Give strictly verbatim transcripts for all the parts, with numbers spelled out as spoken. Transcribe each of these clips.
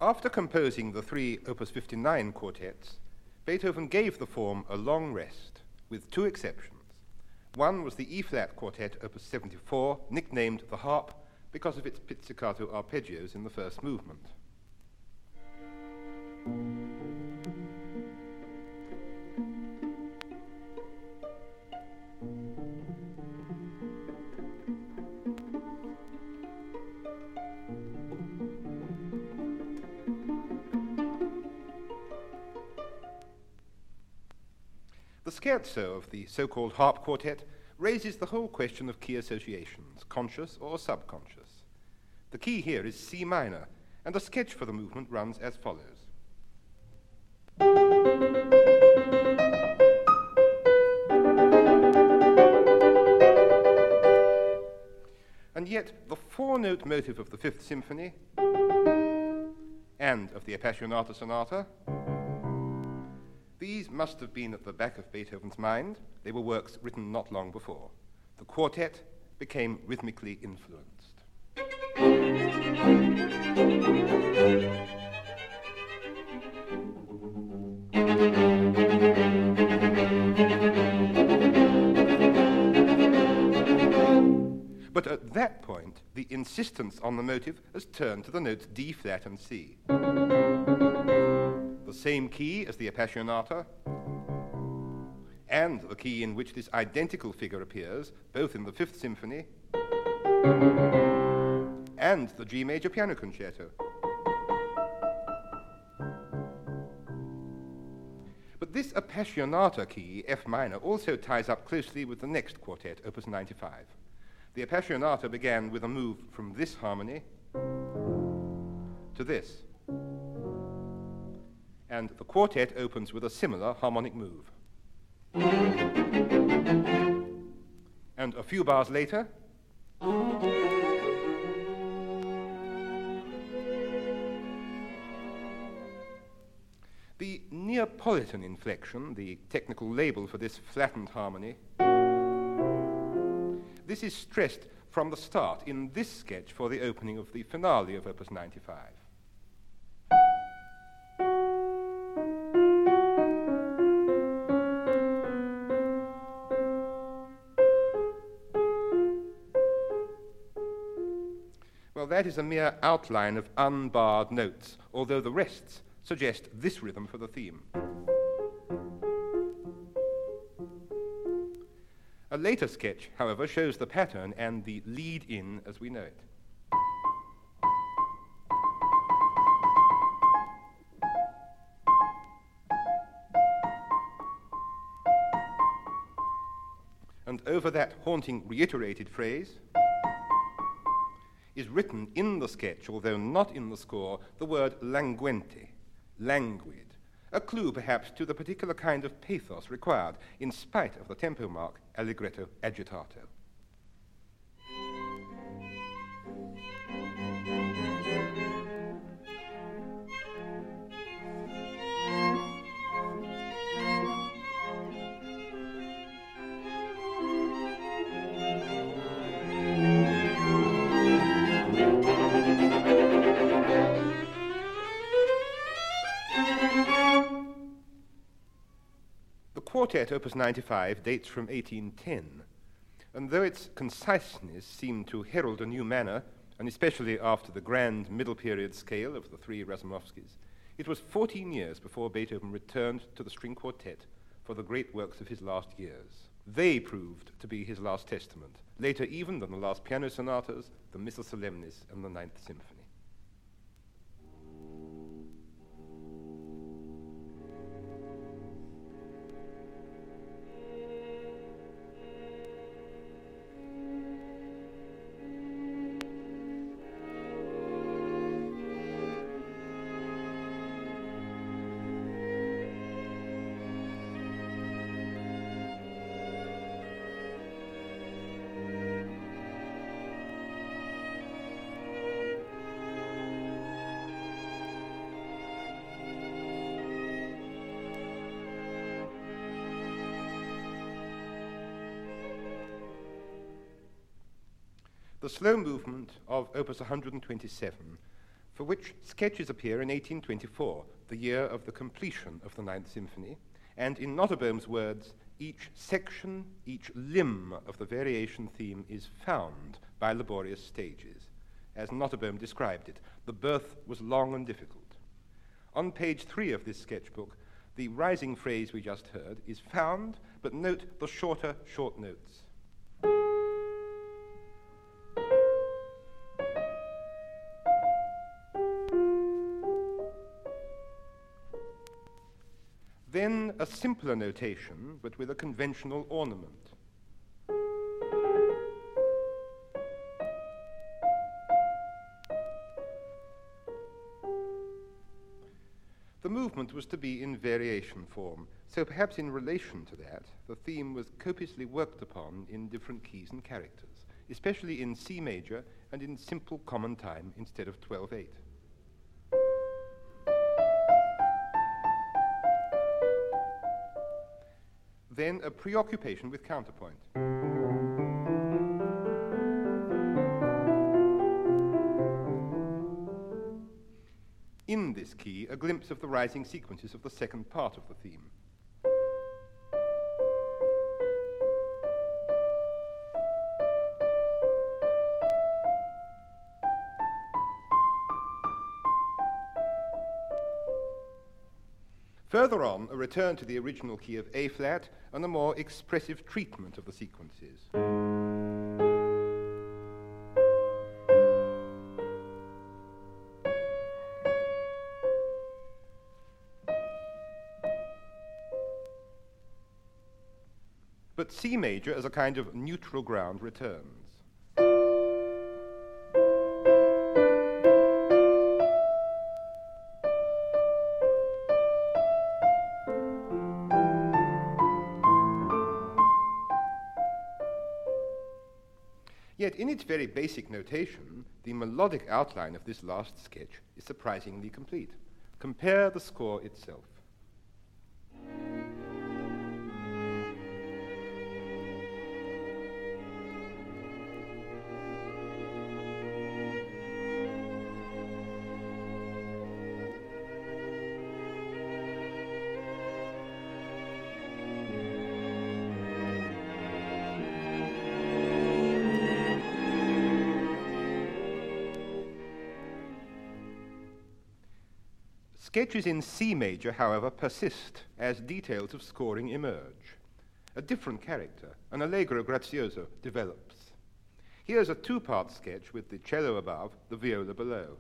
After composing the three Opus fifty-nine quartets, Beethoven gave the form a long rest, with two exceptions. One was the E-flat quartet, Opus seventy-four, nicknamed the Harp because of its pizzicato arpeggios in the first movement. The scherzo of the so-called harp quartet raises the whole question of key associations, conscious or subconscious. The key here is C minor, and a sketch for the movement runs as follows. And yet, the four-note motive of the Fifth Symphony and of the Appassionata Sonata, these must have been at the back of Beethoven's mind. They were works written not long before. The quartet became rhythmically influenced. But at that point, the insistence on the motive has turned to the notes D flat and C. The same key as the Appassionata, and the key in which this identical figure appears, both in the Fifth Symphony and the G major piano concerto. But this Appassionata key, F minor, also ties up closely with the next quartet, Opus ninety-five. The Appassionata began with a move from this harmony to this, and the quartet opens with a similar harmonic move. And a few bars later, the Neapolitan inflection, the technical label for this flattened harmony, this is stressed from the start in this sketch for the opening of the finale of Opus ninety-five. Well, that is a mere outline of unbarred notes, although the rests suggest this rhythm for the theme. A later sketch, however, shows the pattern and the lead-in as we know it. And over that haunting reiterated phrase is written in the sketch, although not in the score, the word languente, languid, a clue perhaps to the particular kind of pathos required in spite of the tempo mark allegretto agitato. The quartet, Opus ninety-five, dates from eighteen ten, and though its conciseness seemed to herald a new manner, and especially after the grand middle period scale of the three Razumovskys, it was fourteen years before Beethoven returned to the string quartet for the great works of his last years. They proved to be his last testament, later even than the last piano sonatas, the Missa Solemnis, and the Ninth Symphony. The slow movement of Opus one hundred twenty-seven for which sketches appear in eighteen twenty-four, the year of the completion of the Ninth Symphony, and in Nottebohm's words, each section, each limb of the variation theme is found by laborious stages. As Nottebohm described it, the birth was long and difficult. On page three of this sketchbook, the rising phrase we just heard is found, but note the shorter short notes. Then a simpler notation, but with a conventional ornament. The movement was to be in variation form, so perhaps in relation to that, the theme was copiously worked upon in different keys and characters, especially in C major and in simple common time instead of twelve eight. Then a preoccupation with counterpoint. In this key, a glimpse of the rising sequences of the second part of the theme. Further on, a return to the original key of A-flat and a more expressive treatment of the sequences. But C major as a kind of neutral ground returns. Yet in its very basic notation, the melodic outline of this last sketch is surprisingly complete. Compare the score itself. Sketches in C major, however, persist as details of scoring emerge. A different character, an allegro grazioso, develops. Here's a two-part sketch with the cello above, the viola below.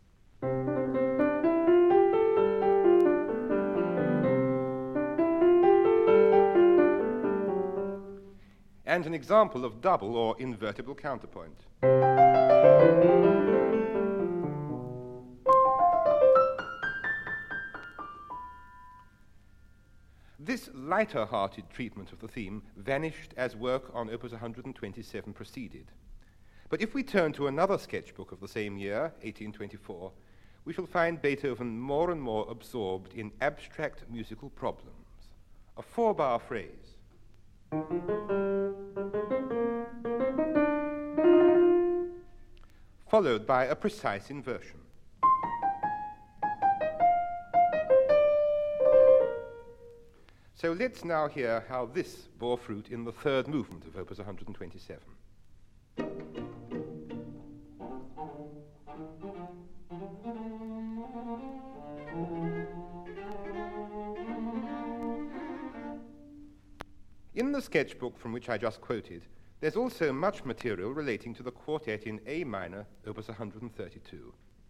And an example of double or invertible counterpoint. This lighter-hearted treatment of the theme vanished as work on Opus one hundred twenty-seven proceeded. But if we turn to another sketchbook of the same year, eighteen twenty-four, we shall find Beethoven more and more absorbed in abstract musical problems. A four-bar phrase. Followed by a precise inversion. So let's now hear how this bore fruit in the third movement of Opus one hundred twenty-seven. In the sketchbook from which I just quoted, there's also much material relating to the quartet in A minor, Opus one hundred thirty-two.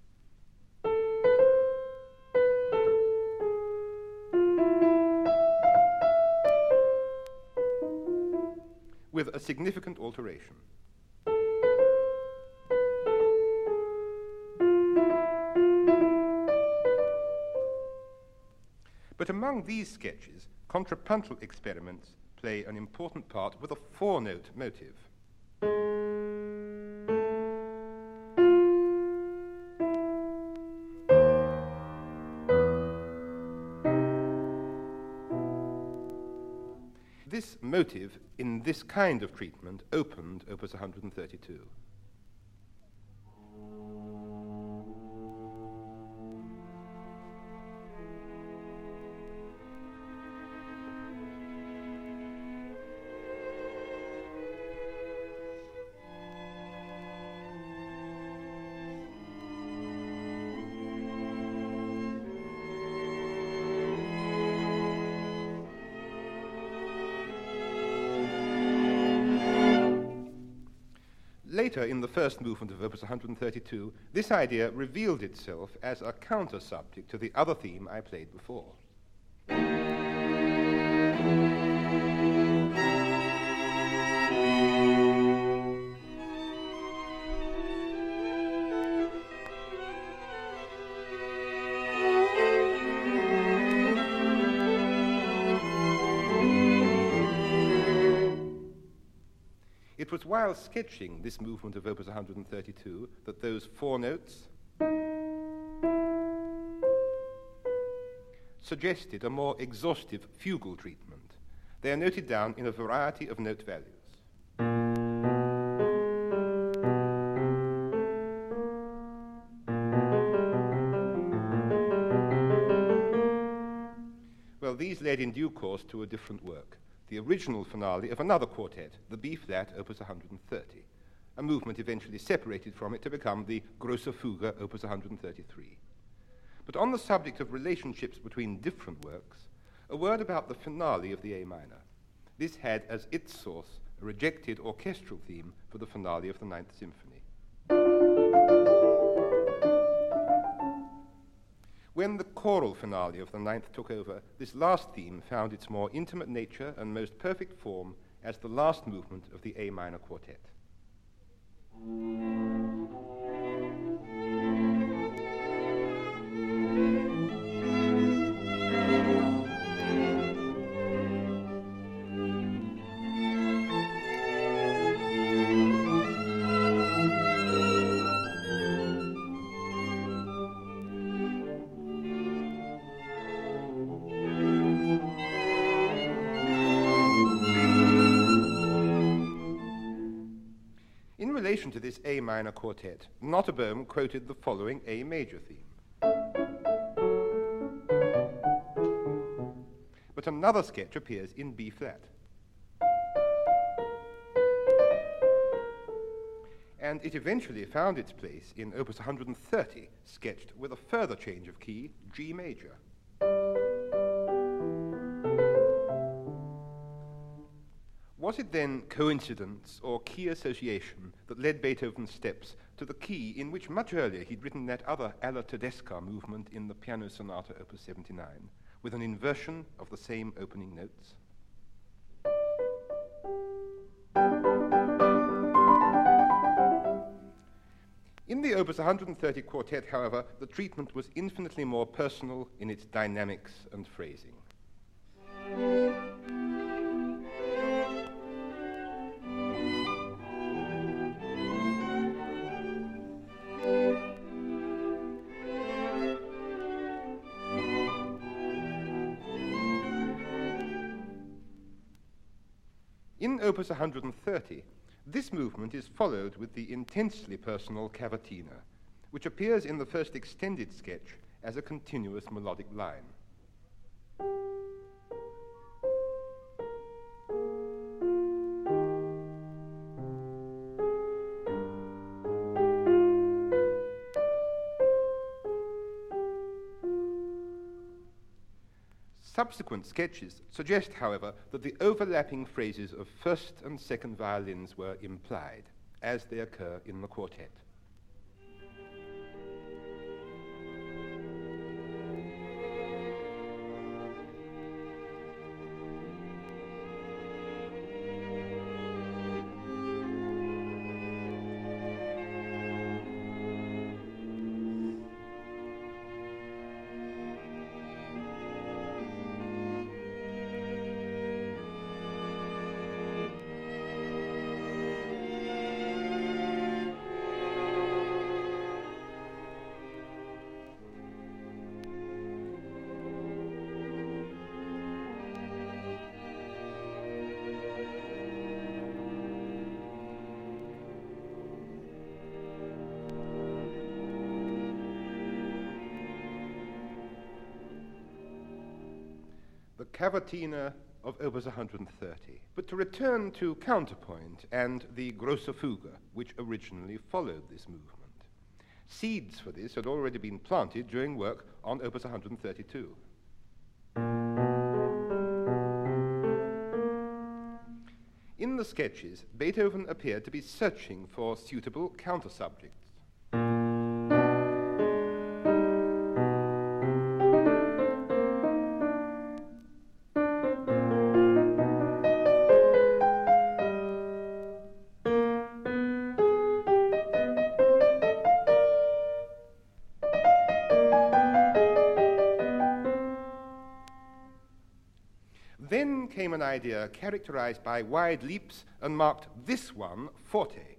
With a significant alteration. But among these sketches, contrapuntal experiments play an important part with a four-note motive. This motive, in this kind of treatment, opened, Opus one hundred thirty-two. later, in the first movement of Opus one hundred thirty-two, this idea revealed itself as a counter-subject to the other theme I played before. It was while sketching this movement of Opus one hundred thirty-two that those four notes suggested a more exhaustive fugal treatment. They are noted down in a variety of note values. Well, these led in due course to a different work, the original finale of another quartet, the B-flat, Opus one hundred thirty, a movement eventually separated from it to become the Grosse Fuge, Opus one hundred thirty-three. But on the subject of relationships between different works, a word about the finale of the A minor. This had as its source a rejected orchestral theme for the finale of the Ninth Symphony. When the choral finale of the Ninth took over, this last theme found its more intimate nature and most perfect form as the last movement of the A minor quartet. In relation to this A minor quartet, Nottebohm quoted the following A major theme. But another sketch appears in B flat. And it eventually found its place in Opus one hundred thirty, sketched with a further change of key, G major. Was it then coincidence or key association that led Beethoven's steps to the key in which much earlier he'd written that other Alla Tedesca movement in the Piano Sonata Opus seventy-nine, with an inversion of the same opening notes? In the Opus one hundred thirty quartet, however, the treatment was infinitely more personal in its dynamics and phrasing. In Opus one hundred thirty, this movement is followed with the intensely personal cavatina, which appears in the first extended sketch as a continuous melodic line. Subsequent sketches suggest, however, that the overlapping phrases of first and second violins were implied, as they occur in the quartet. Cavatina of Opus one hundred thirty. But to return to Counterpoint and the Grosse Fuge, which originally followed this movement. Seeds for this had already been planted during work on Opus one hundred thirty-two. In the sketches, Beethoven appeared to be searching for suitable counter-subjects. Then came an idea characterized by wide leaps and marked this one forte.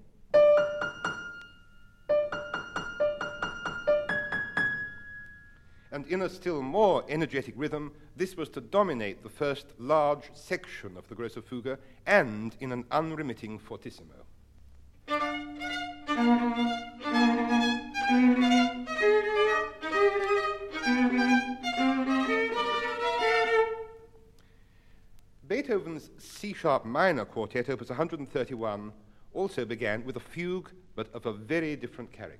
And in a still more energetic rhythm, this was to dominate the first large section of the Grosse Fuge, and in an unremitting fortissimo. Beethoven's C-sharp minor quartet, opus one hundred thirty-one, also began with a fugue, but of a very different character.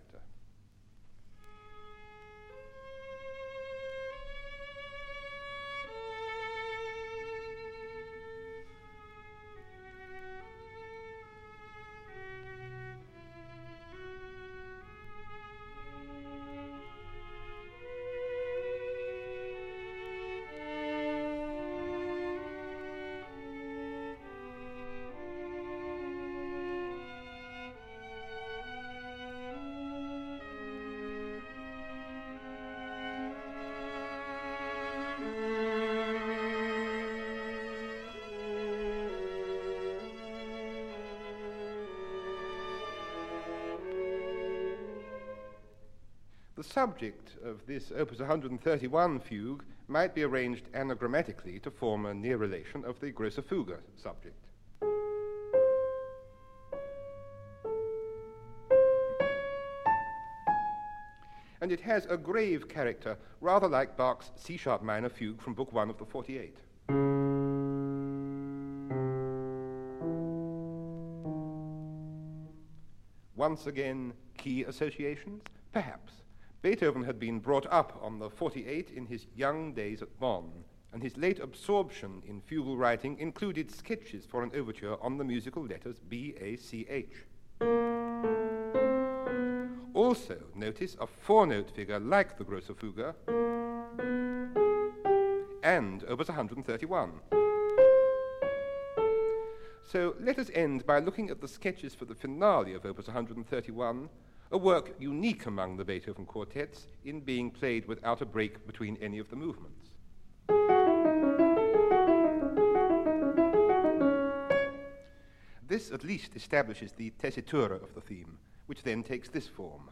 The subject of this opus one hundred thirty-one fugue might be arranged anagrammatically to form a near relation of the Grosse Fuge subject. And it has a grave character, rather like Bach's C-sharp minor fugue from Book One of the forty-eight. Once again, key associations? Perhaps. Beethoven had been brought up on the forty-eight in his young days at Bonn, and his late absorption in fugal writing included sketches for an overture on the musical letters B A C H. Also, notice a four-note figure like the Grosse Fuge and opus one hundred thirty-one. So let us end by looking at the sketches for the finale of opus one hundred thirty-one, a work unique among the Beethoven quartets in being played without a break between any of the movements. This at least establishes the tessitura of the theme, which then takes this form.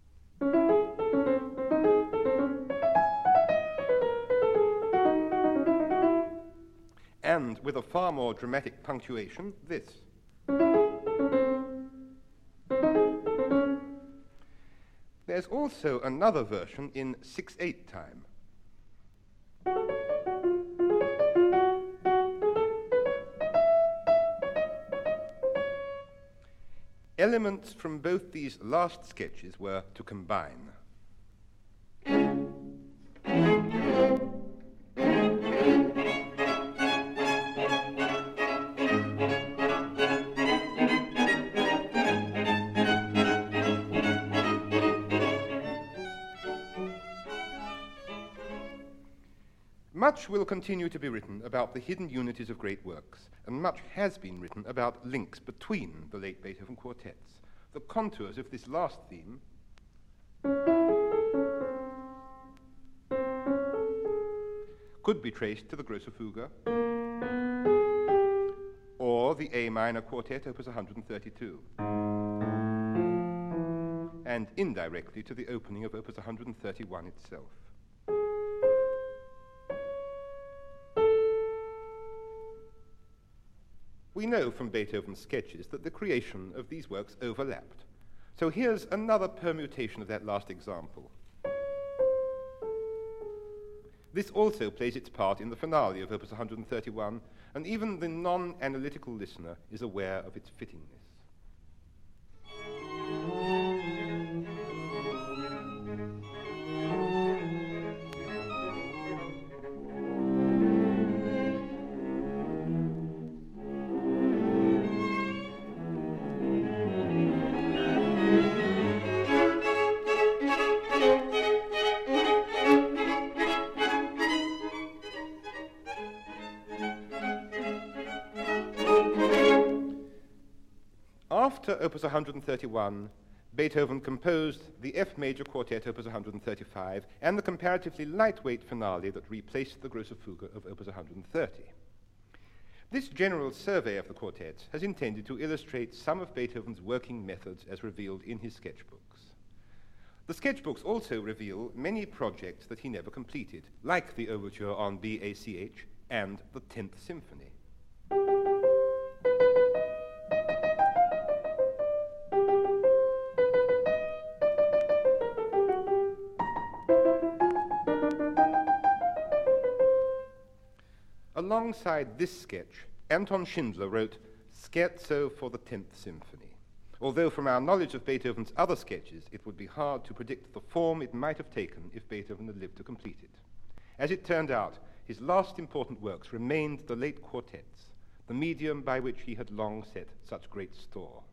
And with a far more dramatic punctuation, this. There's also another version in six eight time. Elements from both these last sketches were to combine. Much will continue to be written about the hidden unities of great works, and much has been written about links between the late Beethoven quartets. The contours of this last theme could be traced to the Grosse Fuge or the A minor quartet, opus one hundred thirty-two, and indirectly to the opening of opus one hundred thirty-one itself. We know from Beethoven's sketches that the creation of these works overlapped. So here's another permutation of that last example. This also plays its part in the finale of opus one hundred thirty-one, and even the non-analytical listener is aware of its fittingness. After Opus one hundred thirty-one, Beethoven composed the F major Quartet Opus one hundred thirty-five and the comparatively lightweight finale that replaced the Grosse Fuge of Opus one hundred thirty. This general survey of the quartets has intended to illustrate some of Beethoven's working methods as revealed in his sketchbooks. The sketchbooks also reveal many projects that he never completed, like the overture on B A C H and the tenth Symphony. Alongside this sketch, Anton Schindler wrote Scherzo for the tenth Symphony, although from our knowledge of Beethoven's other sketches, it would be hard to predict the form it might have taken if Beethoven had lived to complete it. As it turned out, his last important works remained the late quartets, the medium by which he had long set such great store.